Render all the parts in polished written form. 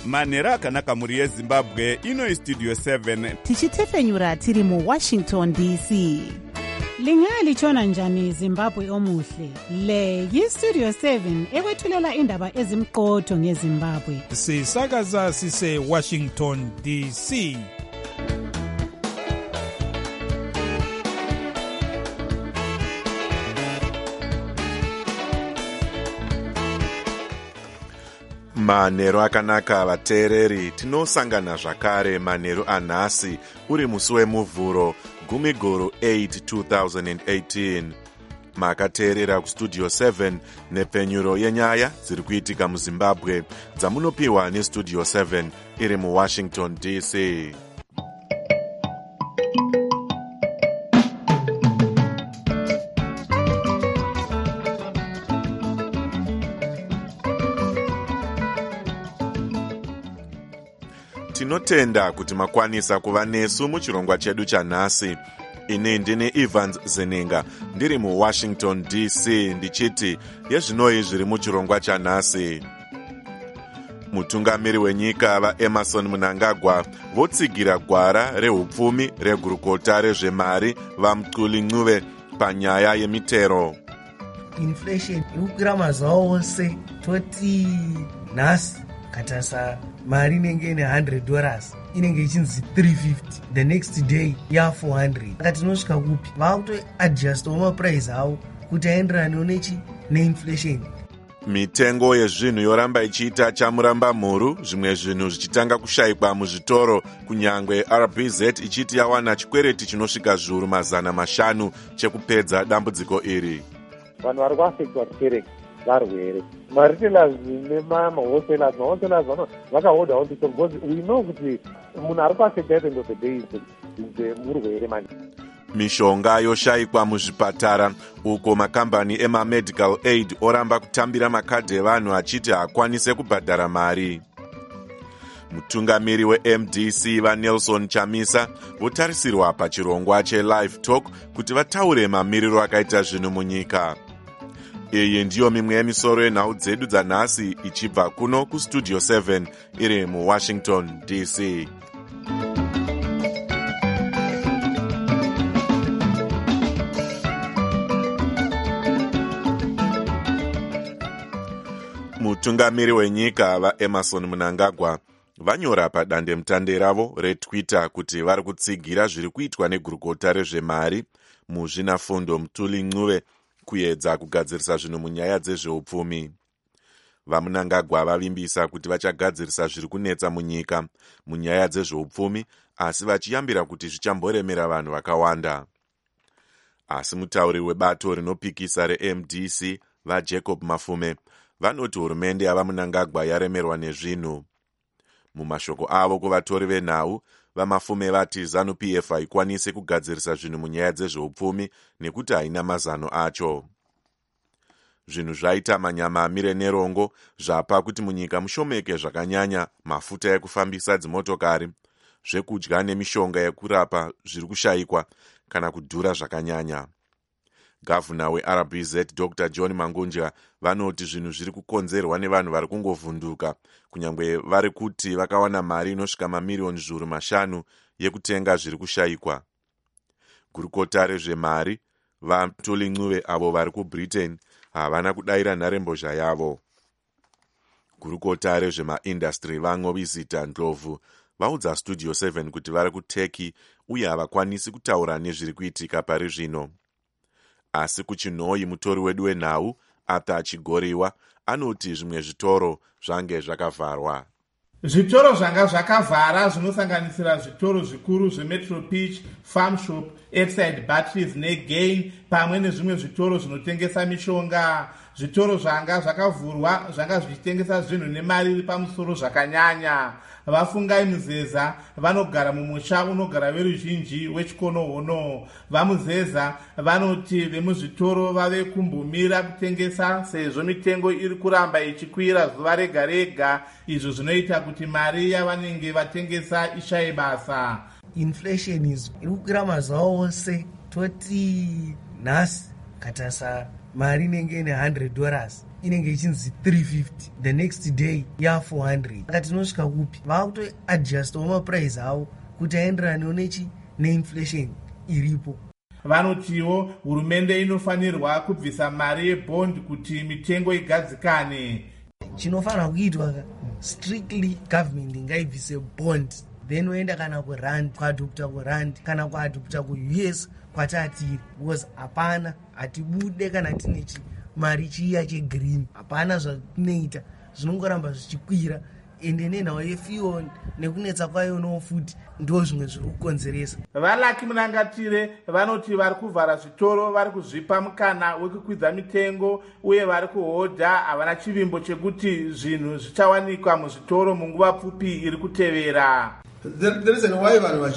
manhero akanaka mhuri yezimbabwe. Ino Studio 7 tichitefenyura tiri muWashington DC. Lingalitshona njani Zimbabwe omuhle? Le yiStudio 7 ekwethulela indaba ezimqotho ngeZimbabwe. Sisakaza sise Washington DC. Manhero akanaka vateereri, tinosangana zvakare manhero anhasi uri musi wemuvhuro 8 2018. Makateerera kuStudio 7 nepfenyuro yenyaya dziri kuitika muZimbabwe dzamunopiwa neStudio 7 iri muWashington DC. Tinotenda kuti makwanisa kuva nesu muchirongwa chedu chanhasi. Ini ndini Evans Zenenga ndiri muWashington DC ndichiti yezvinoi zviri muchirongwa chanhasi. Mutungamiri wenyika vaEmmerson Mnangagwa votsigira gwara rehupfumi regurukota rezvemari vaMthuli Ncube panyaya yemitero. Inflation ikukwira mazuva ose, toti nhasi katasa mari inenge ine $100 inenge ichinzi $350, the next day ya $400. Akati tinosvika kupi? Vakutoadjustawo mapuraizi avo kuti aenderane neinflation. Mitengo yezvinhu yoramba ichiita chamuramba mhuru, zvimwe zvinhu zvichitanga kushayikwa muzvitoro, kunyangwe RBZ ichiti yawana chikwereti chinosvika zviuru 500 chekupedza dambudziko iri. Vanhu vari kuafektwa chikereke varwere. Maretailers nemahostelers vakahodhawo ndiko because we know kuti munhu ari kuafekta at the end of the day is murwere mani. Mishonga yoshayikwa muzvipatara uko makambani emamedical aid oramba kutambira makadhi evanhu achiti hakwanise kubhadhara mari. Mutungamiri weMDC vaNelson Chamisa votarisirwa pachirongwa cheLive Talk kuti vataure mamiriro akaita zvinhu munyika. Iyi ndiyo mimwe yemisoro yenhau dzedu dzanhasi ichibva kuno kuStudio 7 iri muWashington DC. Mutungamiri wenyika vaEmmerson Mnangagwa vanyora padandemutande ravo reTwitter kuti vari kutsigira zviri kuitwa negurukota rezvemari muzvinafundo Mthuli Ncube kuedza kugadzirisa zvinhu munyaya dzezveupfumi. VaMnangagwa vavimbisa kuti vachagadzirisa zviri kunetsa munyika munyaya dzezveupfumi, asi vachiyambira kuti zvichamboremera vanhu vakawanda. Asi mutauri webato rinopikisa reMDC vaJacob Mafume vanoti hurumende yavaMnangagwa yaremerwa nezvinhu. Mumashoko avo kuvatori venhau, vaMafume vati ZANU-PF haikwanisi kugadzirisa zvinhu munyaya dzezveupfumi nekuti haina mazano acho. Zvinhu zvaita manyama amire nerongo zvapa kuti munyika mushomeke zvakanyanya mafuta ekufambisa dzimotokari, zvekudya nemishonga yekurapa zviri kushayikwa kana kudhura zvakanyanya. Gavhuna weRBZ Dr. John Mangunja vanoti zvinhu zviri kukonzerwa nevanhu vari kungovhunduka, kunyangwe vari kuti vakawana mari inosvika mamiliyoni zviuru 5 yekutenga zviri kushayikwa. Gurukota rezvemari vaMthuli Ncube avo vari kuBritain havana kudayira nharembozha yavo. Gurukota rezvemaindastry vaNgobisita Ndlovu vaudza Studio 7 kuti vari kuTurkey uye havakwanisi kutaura nezviri kuitika pari zvino. Asi kuchinhoi mutori wedu wenhau Arthur Chigoriwa anoti zvimwe zvitoro zvange zvakavharwa. Zvitoro zvanga zvakavhara zvinosanganisira zvitoro zvikuru zveMetro Pitch, Farm Shop, Edside Batteries neGain pamwe nezvimwe zvitoro zvinotengesa mishonga. Zvitoro zvanga zvakavhurwa zvanga zvichitengesa zvinhu nemari iri pamusoro zvakanyanya. Vafungai Muzeza vanogara mumusha unogara veruzhinji wechikonohono. VaMuzeza vanoti vemuzvitoro vave kumbomira kutengesa sezvo mitengo iri kuramba ichikwira zuva rega rega, izvo zvinoita kuti mari yavanenge vatengesa ishaye basa. Inflation iri kukwira mazuva ose, toti nhasi katasa mari inenge ine $100 inenge ichinzi 350, the next day ya400. Saka tinosvika kupi? Vakutoadjustawo mapuraizi avo kuti aenderane neinflation iripo. Vanotiwo hurumende inofanirwa kubvisa mari yebond kuti mitengo igadzikane. Chinofanirwa kuitwa strictly government ngaibvise bond, then oenda kana kurand, kuadopta kurand kana kuadopta kuUS kwatatiri, because hapana hatibude kana tine mari chiya chegreen, hapana zvatinoita, zvinongoramba zvichikwira, ende nenhau yefuel nekunetsa kwayonowo futi ndo zvimwe zviri kukonzeresa. Valaki Munangatire vanoti vari kuvhara zvitoro vari kuzvipa mukana wekukwidza mitengo uye vari kuhodha havana chivimbo chekuti zvinhu zvichawanikwa muzvitoro munguva pfupi iri kutevera. The reason why vanhu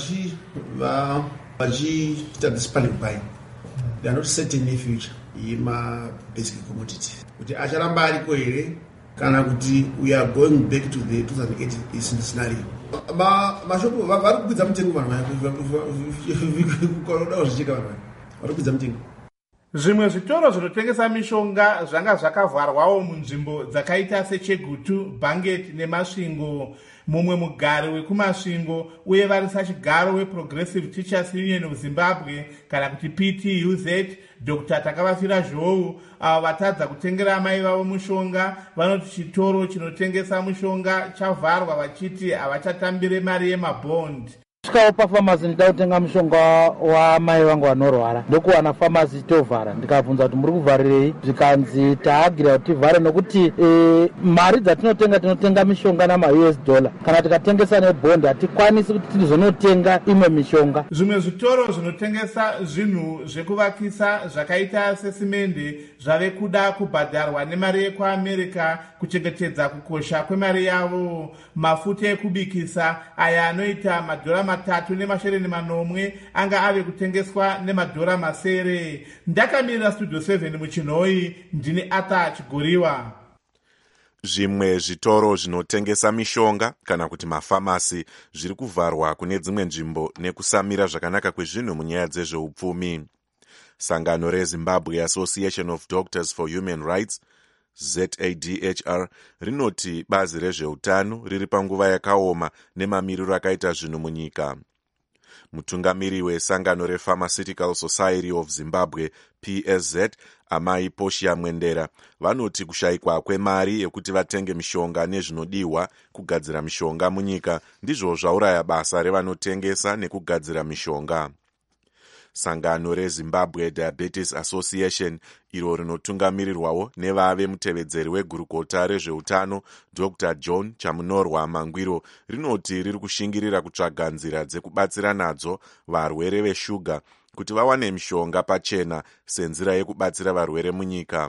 vachiita this panic buying, they are not certain in future yema-basic commodity kuti acharamba ariko here kana kuti we are going back to the 2008 scenario. Mashopu vari kukwidza mutengo, vanhu vakukonodawo zvichika, vanhu vari kukwidza mutengo. Zvimwe zvitoro zvinotengesa mishonga zvanga zvakavharwawo munzvimbo dzakaita seChegutu, Bangeti neMasvingo. Mumwe mugari wekuMasvingo uye varisa chigaro weProgressive Teachers Union of Zimbabwe kana kuti PTUZ, Dr. Takavafira Zhou, avo vatadza kutengera amai vavo mushonga, vanoti chitoro chinotengesa mushonga chavharwa vachiti havachatambire mari yemabond. Svikawo pafamasi ndida kutenga mushonga wamai vangu vanorwara, ndokuwana famasi tovhara. Ndikabvunza kuti muri kuvharirei, zvikanzi taagira kuti tivhare nokuti mari dzatinotenga mishonga namaUS dollar, kana tikatengesa nebhondi hatikwanisi kuti tizonotenga imwe mishonga. Zvimwe zvitoro zvinotengesa zvinhu zvekuvakisa zvakaita sesimende zvave kuda kubhadharwa nemari yekuAmerica kuchengetedza kukosha kwemari yavo. Mafuta ekubikisa aya anoita $3.80 anga ave kutengeswa $7. Ndakamirira Studio 7 muchinhoi, ndini Ata Chigoriwa. Zvimwe zvitoro zvinotengesa mishonga kana kuti mafamasi zviri kuvharwa kune dzimwe nzvimbo nekusamira zvakanaka kwezvinhu munyaya dzezveupfumi. Sangano reZimbabwe Association of Doctors for Human Rights ZADHR rinoti bazi rezveutano riri panguva yakaoma nemamiriro akaita zvinhu munyika. Mutungamiri wesangano rePharmaceutical Society of Zimbabwe PSZ, Amai Portia Mwendera, vanoti kushayikwa kwemari yekuti vatenge mishonga nezvinodiwa kugadzira mishonga munyika ndizvo zvauraya basa revanotengesa nekugadzira mishonga. Sangano reZimbabwe Diabetes Association, iro rinotungamirirwawo nevave mutevedzeri wegurukota rezveutano Dr. John Chamunorwa Mangwiro, rinoti riri kushingirira kutsvaga nzira dzekubatsira nadzo varwere veshuga kuti vawane mishonga pachena senzira yekubatsira varwere munyika.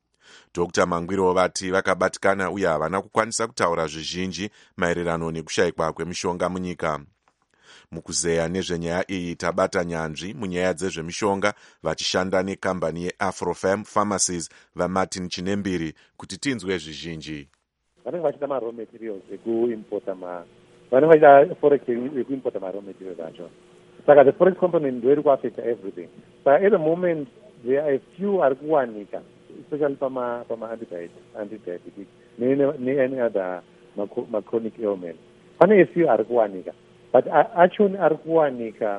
Dr. Mangwiro vati vakabatikana uye havana kukwanisa kutaura zvizhinji maererano nekushayikwa kwemishonga munyika. Mukuzeya nezvenyaya iyi tabata nyanzvi munyaya dzezvemishonga vachishanda nekambani yeAfrofarm Pharmacies vaMartin Chinembiri kuti tinzwe zvizhinji. Vanenge vachida ma raw materials ekuimporta vanenge vachida forex ekuimporta ma raw materials acho. Saka the forex component ndio iri kuaffecta everything. But at the moment there are a few ari kuwanika, especially pama anti-diabetic ne any other chronic ailment. Pane a few ari kuwanika. But actually ari kuwanika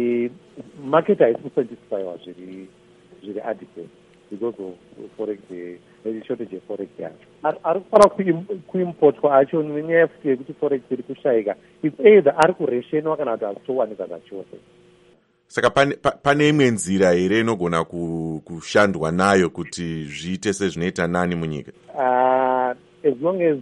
market haisi kusatisfywa zviri adequate because of forex, shortage yeforex yacho. Ari kufanira kuimportwa acho nenyaya yekuti forex iri kushayika. It's either ari kureshenwa kana kuti hazitowanika zvachose. Saka pane imwe nzira here inogona kushandwa nayo kuti zviite sezvinoita nani munyika? As long as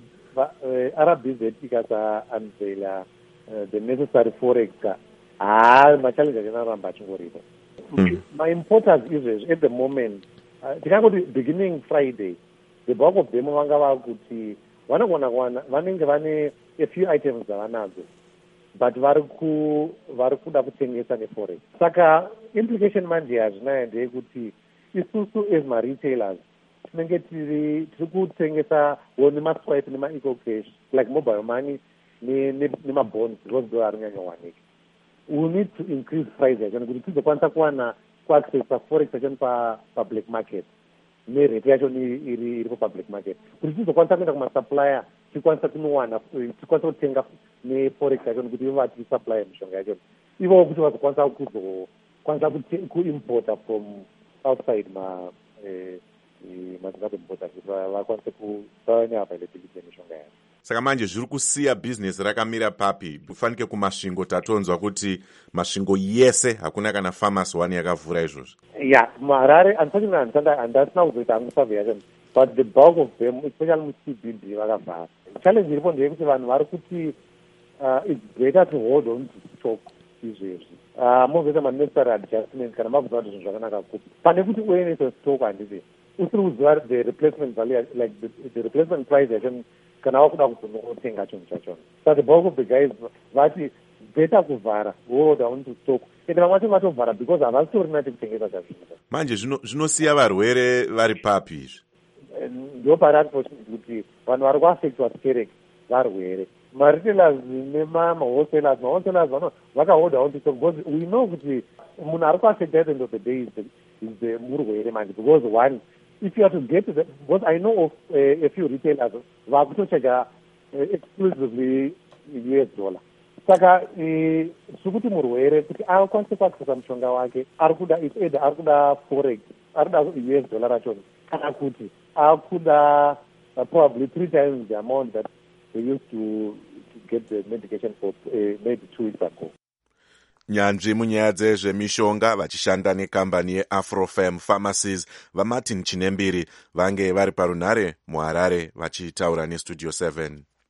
RBZ ikasa-unveila the necessary forex, machallenges achinaramba achingoripo. My importers izvezvi at the moment, tikangoti beginning Friday, the bulk of them vanga vakuti vanenge vane a few items dzavanadzo, but vari kuda kutengesa neforex. Saka implication manje yazvinayo ndeyekuti isusu as ma-retailers tinenge tiri kutengesa nemaswipe nema-eco-cash like mobile money nema-bonds because ndo ari kunyanyawanika. We need to increase price yacho kuti tizokwanisa kuwana kuaccessa forex yacho pa black market. nerate yacho iri public market kuti tizokwanisa kuenda kumasupplier tikwanisa kunowana tikwanisa kutenga neforex yacho kuti ivo vatisupplier mishonga yacho ivo kuti vazokwanisa kuzokwanisa kuimporta from outside mazimbabwe borders kuti vakwanise kuva neavailability yemishonga yacho. Saka manje zviri kusiya bhizinesi rakamira papi? Kufanike kumasvingo tatonzwa kuti masvingo yese hakuna kana pharmacy one yakavhura izvozvo. Yeah, Harare, unfortunately, handasina kuzoita hangu survey yacho, but the bulk of them, especially mu-CBD, vakavhara. Challenge iripo ndeyekuti vanhu vari kuti it's better to hold on to stock izvezvi. Mozoita ma-necessary adjustments kana makuziva kuti zvinhu zvakanaka kupi. Pane kuti uyenese stock handiti. Usiri kuziva the replacement value, like the replacement price yacho kana wakuda kuzonotenga chinhu chachona. So the bulk of the guys vati better kuvhara, hold on to stock. Ende vamwe vacho vatovhara because havasitorina tikutengesa chazvinhu. Manje zvinosiya varwere vari papi izvi? Ndo pari unfortunately kuti vanhu vari kuaffectwa sterek varwere. Maretailers nemawholesalers vakaholda on to stock because we know kuti munhu ari kuaffecta at the end of the day is the murwere manje, because one, if you are to get to the, because I know of a few retailers vakutochaja exclusively $. Saka zvikuti murwere kuti akwanise kuaccessa mushonga wake arikuda either arikuda forex, arikuda $, rachona, kana kuti akuda probably 3 times the amount that they used to get the medication for maybe 2 weeks ago. Nyanzvi munyaya dzezvemishonga vachishanda nekambani yeAfrofem Pharmacies vaMartin Chinembiri vange vari parunhare muHarare vachitaura neStudio 7.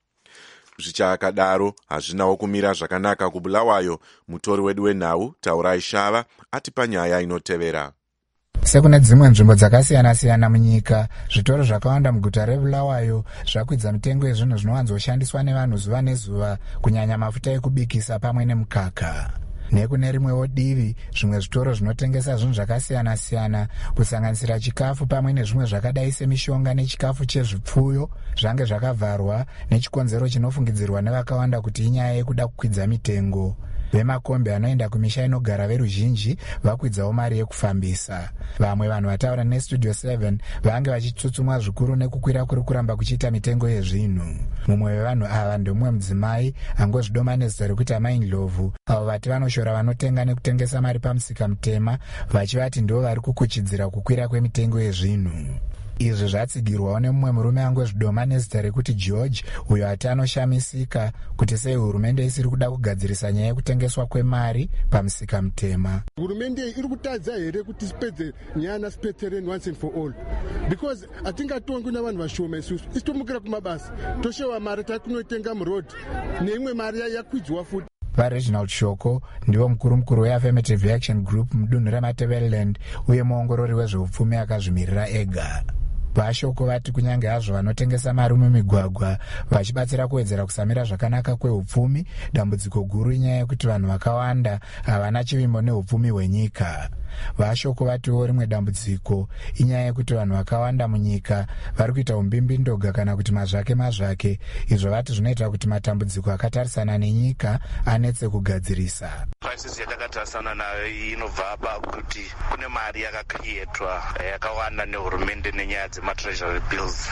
Zvichakadaro hazvinawo kumira zvakanaka kuBulawayo. Mutori wedu wenhau Taurai Shava ati panyaya inotevera. Sekune dzimwe nzvimbo dzakasiyana-siyana munyika, zvitoro zvakawanda muguta reBulawayo zvakwidza mitengo yezvinhu zvinowanzoshandiswa nevanhu zuva nezuva, kunyanya mafuta ekubikisa pamwe nemukaka. Nekune rimwewo divi, zvimwe zvitoro zvinotengesa zvinhu zvakasiyana-siyana kusanganisira chikafu pamwe nezvimwe zvakadai semishonga nechikafu chezvipfuyo zvange zvakavharwa nechikonzero chinofungidzirwa nevakawanda kuti inyaya yekuda kukwidza mitengo. Vemakombi anoenda kumisha inogara veruzhinji vakwidzawo mari yekufambisa. Vamwe vanhu vataura neStudio 7 vange vachitsutsumwa zvikuru nekukwira kuri kuramba kuchiita mitengo yezvinhu. Mumwe wevanhu ava ndomumwe mudzimai angozvidoma nezita rekuti Amai Ndlovu, avo vati vanoshora vanotenga nekutengesa mari pamusika mutema, vachivati ndo vari kukuchidzira kukwira kwemitengo yezvinhu. Izvi zvatsigirwawo nemumwe murume angozvidoma nezita rekuti George, uyo ati anoshamisika kuti sei hurumende isiri kuda kugadzirisa nyaya yekutengeswa kwemari pamusika mutema. Hurumende iri kutadza here kuti sipedze nyaya sipetsereni once and for all, because atingatongwi navanhu vashoma isusu, isitomukira kumabasa toshewa mari takunoitenga murodhi neimwe mari yakwidzwa futi. VaReginald Shoko ndivo mukuru weAffirmative Action Group mudunhu reMatabeleland uye muongorori wezveupfumi akazvimirira ega. VaShoko vati kunyange hazvo vanotengesa mari mumigwagwa vachibatsira kuwedzera kusamira zvakanaka kweupfumi, dambudziko guru inyaya yekuti vanhu vakawanda havana chivimbo neupfumi hwenyika. VaShoko vatiwo rimwe dambudziko inyaya yekuti vanhu vakawanda munyika vari kuita umbimbi ndoga kana kuti mazvake, izvo vati zvinoita kuti matambudziko akatarisana nenyika anetse kugadzirisa. Crisis yatakatarisana nayo inobva apa kuti kune mari yakakrietwa yakawanda nehurumende nenyaya treasury bills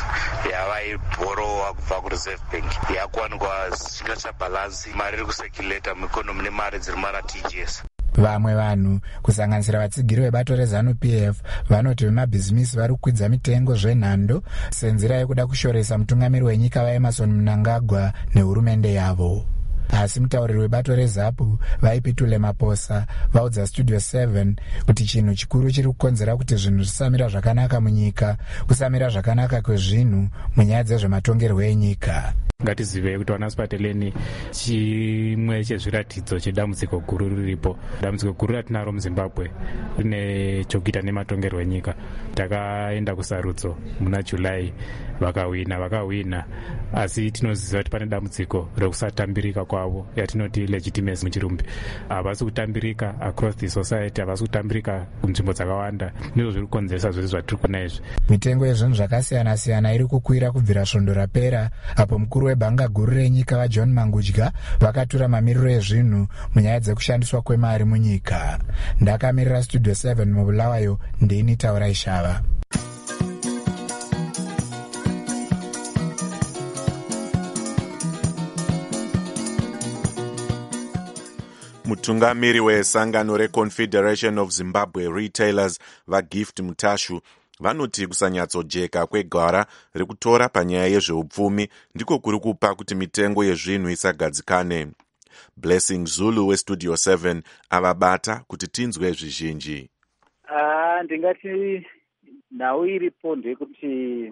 yavaibhorowa kubva kureserve bank yakuwanikwa chinga chabhalansi mari iri kusekuleta muikonomi nemari dziri mara-TGS. Vamwe vanhu kusanganisira vatsigiri vebato reZANU-PF vanoti vemabhizimisi vari kukwidza mitengo zvenhando senzira yekuda kushoresa mutungamiri wenyika vaEmmerson Mnangagwa nehurumende yavo. Asi mutauriri webato reZAPU vaipitule Maposa vaudza Studio 7 kuti chinhu chikuru chiri kukonzera kuti zvinhu zvisamira zvakanaka munyika kusamira zvakanaka kwezvinhu munyaya dzezvematongerwo enyika. Ngatizive kuti vanasipateleni chimwe chezviratidzo chedambudziko guru riripo. Dambudziko guru ratinaro muZimbabwe rine chokuita nematongerwo enyika. Takaenda kusarudzo muna July vakawina, asi tinoziva kuti pane dambudziko rekusatambirika kwavo yatinoti legitimacy muchirumbi. Havasi kutambirika across the society, havasi kutambirika kunzvimbo dzakawanda, ndizvo zviri kukonzeresa zvese zvatiri kuona izvi. Mitengo yezvinhu zvakasiyana-siyana iri kukwira kubvira svondo rapera, apo mukuru webhanga guru renyika vaJohn Mangudya vakatura mamiriro ezvinhu munyaya dzekushandiswa kwemari munyika. Ndakamirira Studio 7 muBulawayo, ndini Taurai Shava. mutungamiri wesangano reconfederation of zimbabwe retailers vagift mutashu vanoti kusanyatsojeka kwegwara rekutora panyaya yezveupfumi ndiko kuri kupa kuti mitengo yezvinhu isagadzikane. Blessing Zulu westudio 7 avabata kuti tinzwe zvizhinji. Ndingati nhau iripo ndeyekuti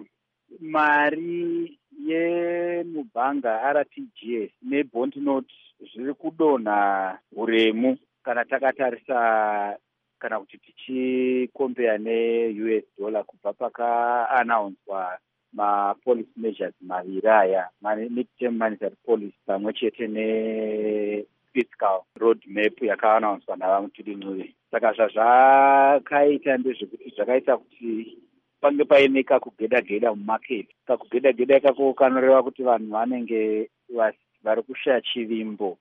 mari yemubhanga RTGS nebond note zviri kudonha uremu kana takatarisa kana kuti tichikombeya neUS dollar kubva pakaanaunswa mapolicy measures maviri aya, mid-term monetary policy pamwe chete nefiscal road map yakaanaunswa navamutidinuri. Saka zvazvakaita ndezvekuti zvakaita kuti pange paine kakugeda-geda mumaketi. Kakugeda-geda ikako kanoreva kuti vanhu vanenge vari kushaya chivimbo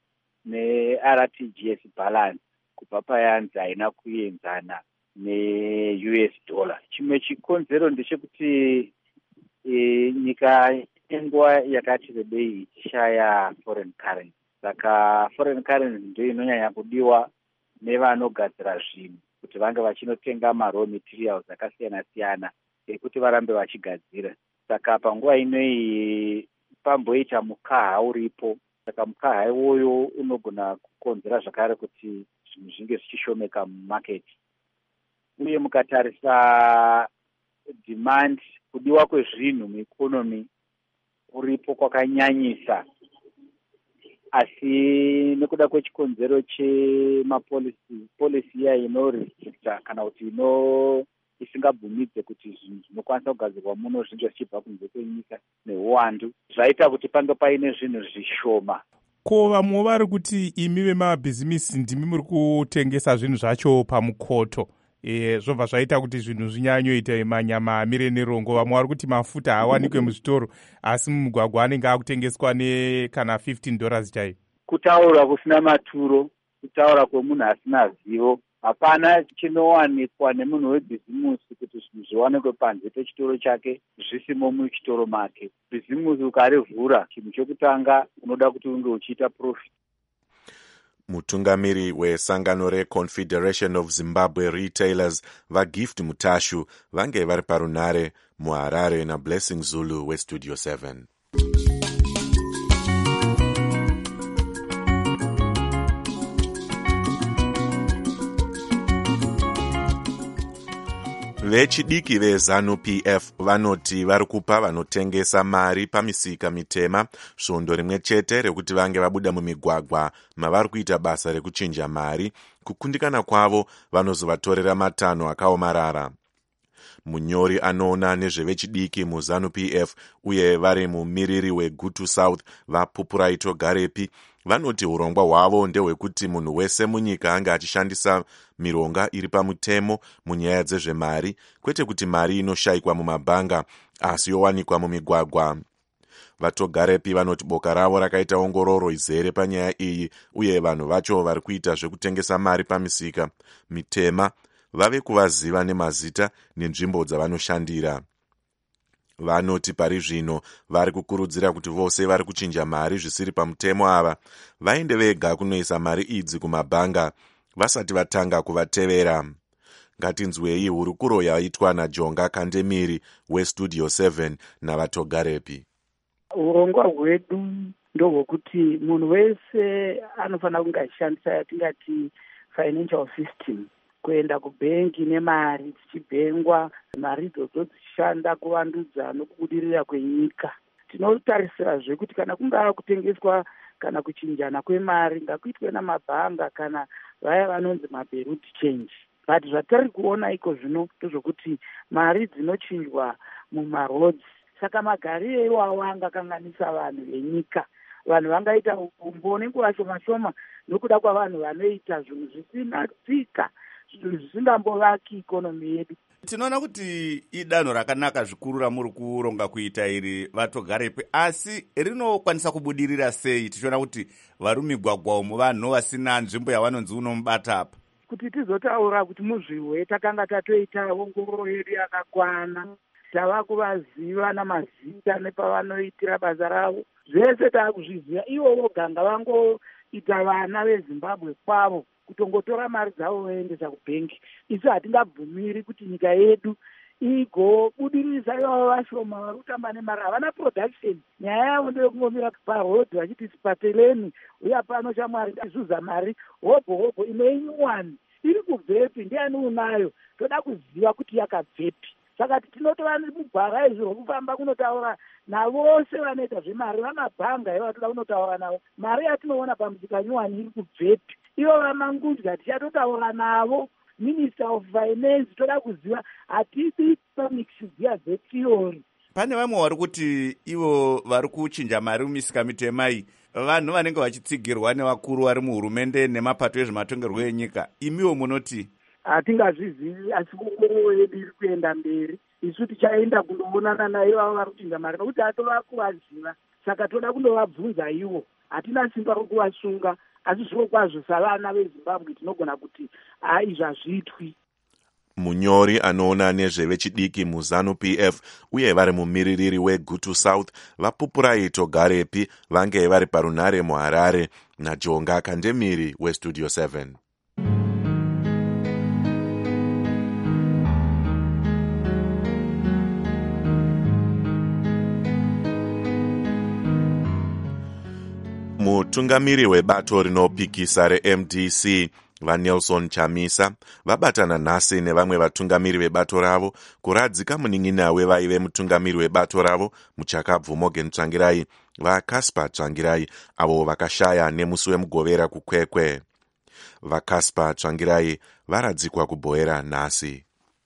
neRTGS balance kubva payanzi haina kuenzana neUS dollar. Chimwe chikonzero ndechekuti nyika yenguva yakati rebei ichishaya foreign currency. Saka foreign currency ndio inonyanya kudiwa nevanogadzira zvinhu kuti vange vachinotenga maraw materials akasiyana-siyana ekuti varambe vachigadzira. Saka panguva inoyi pamboita mukaha uripo. Saka mukaha iwoyo unogona kukonzera zvakare kuti zvinhu zvinge zvichishomeka mumaketi. Uye mukatarisa demand, kudiwa kwezvinhu muikonomi uripo kwakanyanyisa, asi nekuda kwechikonzero chemapolicy iya inorestricta kana kuti isingabvumidze kuti zvinhu zvinokwanisa kugadzirwa muno zvinge zvichibva kunze kwenyika neuwandu, zvaita kuti pange paine zvinhu zvishoma. Ko vamwe vari kuti imi vemabhizimisi ndimi muri kutengesa zvinhu zvacho pamukoto, zvobva zvaita kuti zvinhu zvinyanyoita manyama amire nerongo. Vamwe vari kuti mafuta hawanikwe muzvitoro asi mumugwagwa anenge akutengeswa nekana $15 chaivo. Kutaura kusina maturo, kutaura kwemunhu asina zivo. Hapana chinowanikwa nemunhu webhizimusi kuti zvinhu zviwanikwe panze pechitoro chake zvisimo muchitoro make. Bhizimusi ukarivhura, chinhu chokutanga unoda kuti unge uchiita profit. Mutungamiri wesangano reConfederation of Zimbabwe Retailers vagift mutashu vange vari parunare muHarare naBlessing Zulu westudio 7. Vechidiki veZANU-PF vanoti vari kupa vanotengesa mari pamisika mitema svondo rimwe chete rekuti vange vabuda mumigwagwa mavari kuita basa rekuchinja mari. Kukundikana kwavo vanozovatorera matanho akaomarara. Munyori anoona nezvevechidiki muZANU-PF uye vari mumiriri weGutu South vaPupuraito Garepi vanoti urongwa hwavo ndehwekuti munhu wese munyika ange achishandisa mironga iri pamutemo munyaya dzezvemari, kwete kuti mari inoshayikwa mumabhanga asi yowanikwa mumigwagwa. VatoGarepi vanoti boka ravo rakaita ongororo izere panyaya iyi uye vanhu vacho vari kuita zvekutengesa mari pamisika mitema vave kuvaziva nemazita nenzvimbo dzavanoshandira. Vanoti pari zvino vari kukurudzira kuti vose vari kuchinja mari zvisiri pamutemo ava vaende vega kunoisa mari idzi kumabhanga vasati vatanga kuvatevera. Ngatinzwei hurukuro yaitwa naJonga Kandemiri westudio 7 navatoGarepi. Urongwa hwedu ndohwekuti munhu wese anofanira kunge achishandisa yatingati financial system, kuenda kubhengi nemari dzichibhengwa, mari idzodzo dzichishanda kuvandudza nokubudirira kwenyika. Tinotarisira kuti kana kungava kutengeswa kana kuchinjana kwemari ngakuitwe namabhanga kana vaya vanonzi maberut change. But zvatiri kuona iko zvino ndozvokuti mari dzinochinjwa mumaroads. Saka magariro iwawo angakanganisa vanhu venyika. Vanhu vangaita umbo nenguva shoma nokuda kwavanhu vanoita zvinhu zvisina tsika, zvinhu zvisingambovaki ikonomi yedu. Tinoona kuti idanho rakanaka zvikuru ramuri kuronga kuita iri vatoGarepi, asi rinokwanisa kubudirira sei tichiona kuti vari mumigwagwa umo vanhu vasina nzvimbo yavanonzi unomubata apa? Kuti tizotaura kuti muzviwe takanga tatoita ongororo yedu yakakwana, tava kuvaziva namazita nepavanoitira basa ravo, zvese taakuzviziva. Ivo voga ngavangoita ita vana vezimbabwe kwavo kutongotora mari dzavo voendesa kubhengi. Isu hatingabvumiri kuti nyika yedu igobudirisa ivavo vashoma vari kutamba nemari, havana production. Nyaya yavo ndeyekungomira parodhi vachiti sipateleni uya pano shamwari izuza mari hobho inoinyuwani iri kubvepi, ndiani unayo, toda kuziva kuti yakabvepi. Saka tinotova mugwara izvi rokufamba kunotaura navose vanoita zvemari, vamabhanga ivo toda kunotaura navo. Mari yatinoona pamusika nyuwani iri kubvepi, ivo vamangudya tichatotaura navo. Minister of Finance toda kuziva, hatidi pamiksi dziya dzetheory. Pane vamwe vari kuti ivo vari kuchinja mari mumisika mitema iyi vanhu vanenge vachitsigirwa nevakuru vari muhurumende nemapato ezvematongerwo enyika. Imiwo munoti? Hatingazvizivi, asi kokoro yedu iri kuenda mberi. Isu tichaenda kundoonana naivo vari kuchinja mari nokuti hatova kuvaziva. Saka toda kundovabvunza ivo. Hatina simba rokuvasunga, asi zviro kwazvo savana vezimbabwe tinogona kuti izvi hazviitwi. Munyori anoona nezvevechidiki muzanu PF uye vari mumiririri weGutu South vaPupurai Togarepi vange vari parunhare muHarare naJonga Kandemiri weStudio 7. Mutungamiri webato rinopikisa reMDC vaNelson Chamisa vabatana nhasi nevamwe vatungamiri vebato ravo kuradzika munin'ina wevaive mutungamiri webato ravo muchakabvu Morgan Tsvangirai vaCasper Tsvangirai avo vakashaya nemusi wemugovera kukwekwe. vaCasper Tsvangirai varadzikwa kubhoera nhasi.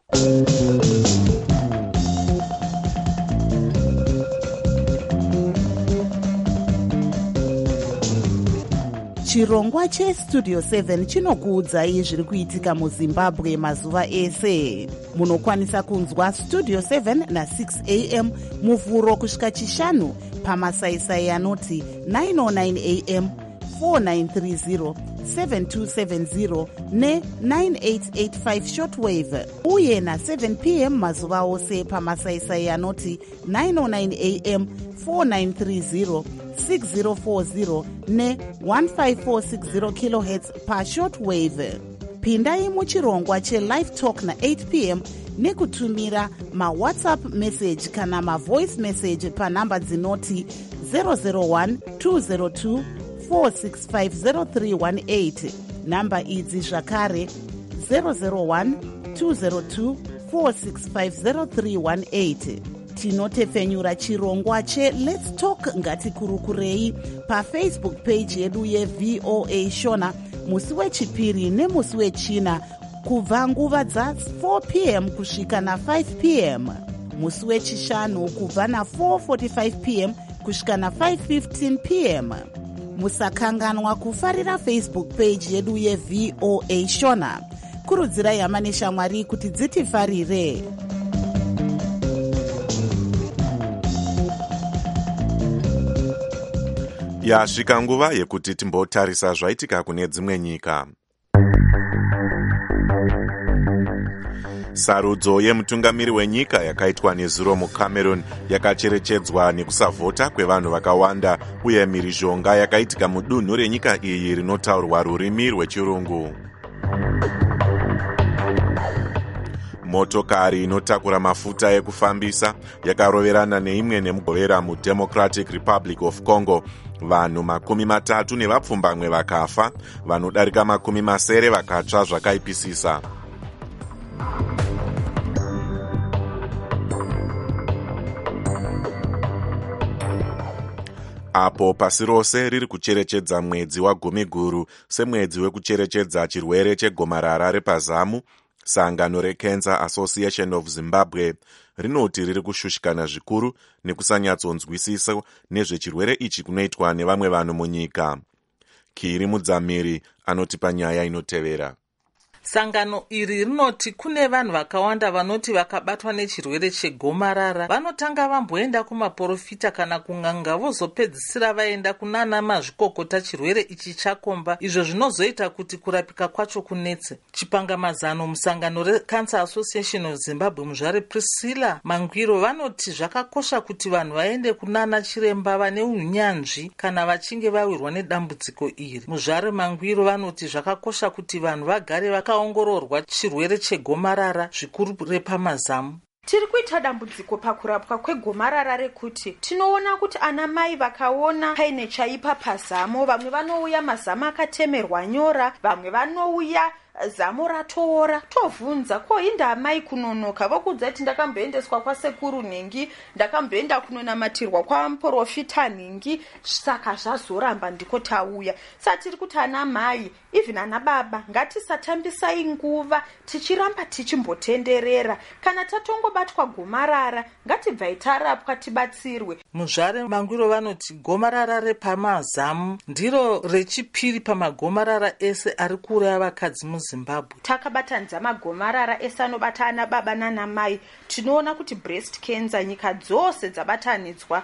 chirongwa chestudio 7 chinokuudzai zviri kuitika muzimbabwe mazuva ese. Munokwanisa kunzwa studio 7 na6 am muvhuro kusvika chishanu pamasaisai anoti 909 am 4930 7270 ne9885 shortwave uye na7 pm mazuva ose pamasaisai anoti 909 am 4930 6040 ne1546 kHz pashortwave. Pindai muchirongwa chelive talk na8 pm nekutumira mawhatsapp message kana mavoice message panhamba dzinoti 001 202 4650318. Namba idzi zvakare 001 202 4650318. Tinotefenyura chirongwa cheLet's Talk ngatikurukurei pafacebook page yedu yeVOA Shona musi wechipiri nemusi wechina kubva nguva dza4 pm kusvika na5 pm, musi wechishanu kubva na4:45 pm kusvika na5:15 pm. Musakanganwa kufarira Facebook page yedu yeVOA Shona. Kurudzirai hama neshamwari kuti dzitifarire. Yasvika nguva yekuti timbotarisa zvaitika kune dzimwe nyika. Sarudzo yemutungamiri wenyika yakaitwa nezuro muCameroon yakacherechedzwa nekusavhota kwevanhu vakawanda uye mhirizhonga yakaitika mudunhu renyika iyi rinotaurwa rurimi rwechirungu. Motokari inotakura mafuta ekufambisa yakaroverana neimwe nemugovera muDemocratic Republic of Congo. Vanhu 30 nevapfumbamwe vakafa, vanodarika 70 vakatsva zvakaipisisa. Apo pasi rose riri kucherechedza mwedzi waGumiguru semwedzi wekucherechedza chirwere chegomarara repazamu, sangano reCancer Association of Zimbabwe rinoti riri kushushikana zvikuru nekusanyatsonzwisisa nezvechirwere ichi kunoitwa nevamwe vanhu munyika. Kiri Mudzamiri anotipa nyaya inotevera. Sangano iri rinoti kune vanhu vakawanda vanoti vakabatwa nechirwere chegomarara vanotanga vamboenda kumaprofita kana kun'anga vozopedzisira vaenda kunana mazvikokota chirwere ichi chakomba, izvo zvinozoita kuti kurapika kwacho kunetse. Chipangamazano musangano reCancer Association of Zimbabwe muzvare Priscilla Mangwiro vanoti zvakakosha kuti vanhu vaende kunana chiremba vane unyanzvi kana vachinge vawirwa nedambudziko iri. Muzvare Mangwiro vanoti zvakakosha kuti vanhu vagare vakaongororwa chirwere chegomarara zvikuru repamazamu. Tiri kuita dambudziko pakurapwa kwegomarara rekuti tinoona kuti ana mai vakaona paine chaipa pazamo, vamwe vanouya mazamu akatemerwa nyora, vamwe vanouya zamo ratoora, tovunza ko inda amai kunonoka, vokudza kuti ndakamboendeswa kwasekuru nhingi, ndakamboenda kunonamatirwa kwamuprofita nhingi, saka zvazoramba ndiko tauya. Saka tiri kuti ana mai even ana baba ngatisatambisai nguva tichiramba tichimbotenderera. Kana tatongobatwa gomarara ngatibvai tarapwa tibatsirwe. Muzvare Mangwiro vanoti gomarara repamazamu ndiro rechipiri pamagomarara ese ari kuuraya vakadzi muZimbabwe. Takabatanidza magomarara ese anobata ana baba nana mai, tinoona kuti breast cancer nyika dzose dzabatanidzwa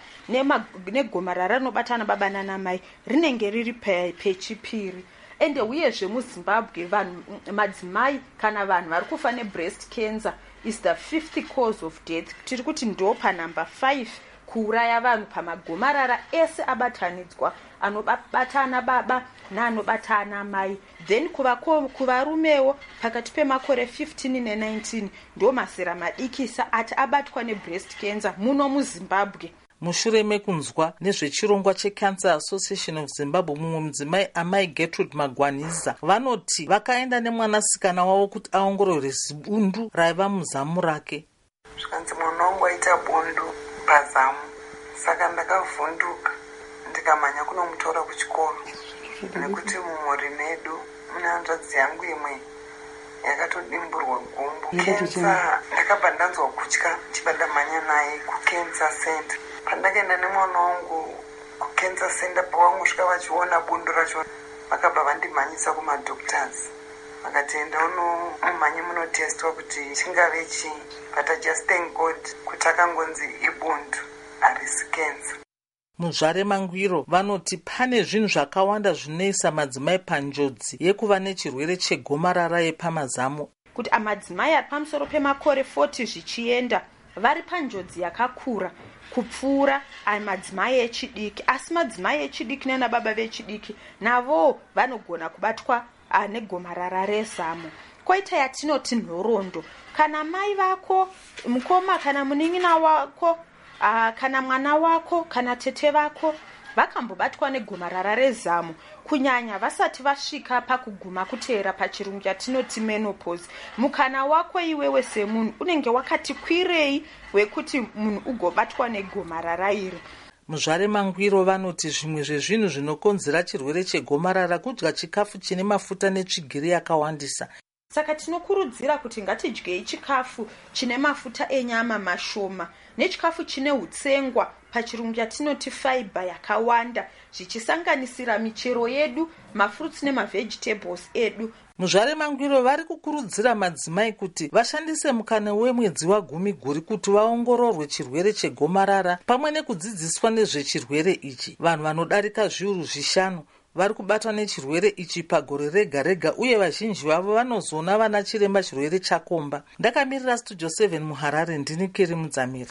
negomarara rinobata ana baba nana mai rinenge riri pechipiri. Ende uyezve muZimbabwe vanhu madzimai kana vanhu vari kufa nebreast cancer is the 5th cause of death. Tiri kuti ndo panumber 5 kuuraya vanhu pamagomarara ese abatanidzwa anobata ana baba neanobata ana mai. Then kuvarumewo pakati pemakore 15 ne19 ndo mazera madikisa ati abatwa nebreast cancer muno muZimbabwe. Mushure mekunzwa nezvechirongwa cheCancer Association of Zimbabwe, mumwe mudzimai amai Gertrude Magwaniza vanoti vakaenda nemwanasikana wavo kuti aongorore zibundu raiva muzamu rake. Zvanzi mwana wangu aita bundu pazamu, saka ndakavhunduka ndikamhanya kunomutora kuchikoro, nekuti mumhuri medu mune hanzvadzi yangu imwe yakatodimburwa gumbu kenza. Ndakabva ndanzwa kutya ndichibva ndamhanya naye kuCancer Center. Pandakaenda nemwana wangu kuCancer Center, pavangosvika vachiona bundu racho vakabva vandimhanyisa kumadoctors, vakatienda unomumhanye munotestwa kuti chingave chii, but I just thank God kuti akangonzi ibundu harisi cancer. Muzvare Mangwiro vanoti pane zvinhu zvakawanda zvinoisa madzimai panjodzi yekuva nechirwere chegomarara yepamazamu, kuti amadzimai ari pamusoro pemakore 40 zvichienda vari panjodzi yakakura kupfuura madzimai echidiki. Asi madzimai echidiki nana baba vechidiki navo vanogona kubatwa negomarara rezamu. Koita yatinoti nhorondo, kana mai vako, mukoma kana munin'ina wako, kana mwana wako kana tete vako vakambobatwa negomarara rezamu, kunyanya vasati vasvika pakuguma kuteera pachirungu chatinoti menopause, mukana wako iwewe semunhu unenge wakati kwirei wekuti munhu ugobatwa negomarara iri. Muzvare Mangwiro vanoti zvimwe zvezvinhu zvinokonzera chirwere chegomarara kudya chikafu chine mafuta netsvigiri yakawandisa. Saka tinokurudzira kuti ngatidyei chikafu chine mafuta enyama mashoma nechikafu chine hutsengwa pachirungu chatinoti fiber yakawanda, zvichisanganisira michero yedu, mafruits nemavegetables edu. Muzvare Mangwiro vari kukurudzira madzimai kuti vashandise mukana wemwedzi wa10 guri kuti vaongororwe chirwere chegomarara pamwe nekudzidziswa nezvechirwere ichi. Vanhu vanodarika zviuru 5 vari kubatwa nechirwere ichi pagore rega rega, uye vazhinji vavo vanozoona vana chiremba chirwere chakomba. Ndakamirira Studio 7 muHarare, ndini Keri Mudzamiri.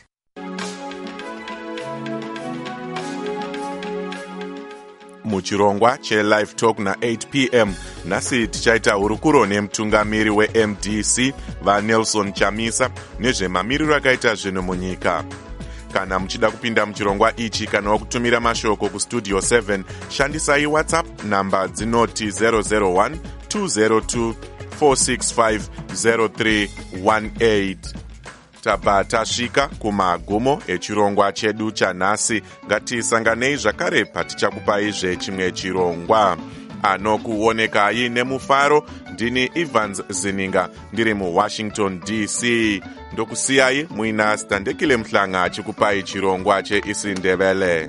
Muchirongwa cheLive Talk na8 p.m. nhasi tichaita hurukuro nemutungamiri weMDC vaNelson Chamisa nezvemamiriro akaita zvinhu munyika. Kana muchida kupinda muchirongwa ichi kana wakutumira mashoko kustudio 7, shandisai WhatsApp namba dzinoti 001 202 465 0318. Tabva tasvika kumagumo echirongwa chedu chanhasi. Ngatisanganei zvakare patichakupai zvechimwe chirongwa. Anokuonekai nemufaro ndini Evans Zininga ndiri muWashington DC. Ndokusiyai muina Standekile Mhlanga achikupai chirongwa cheIsindebele.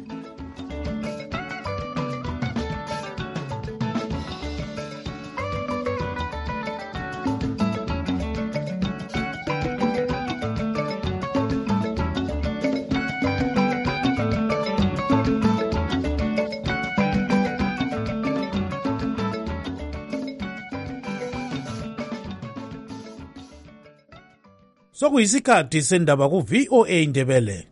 sokuyisikhathi sendaba ku-VOA Ndebele.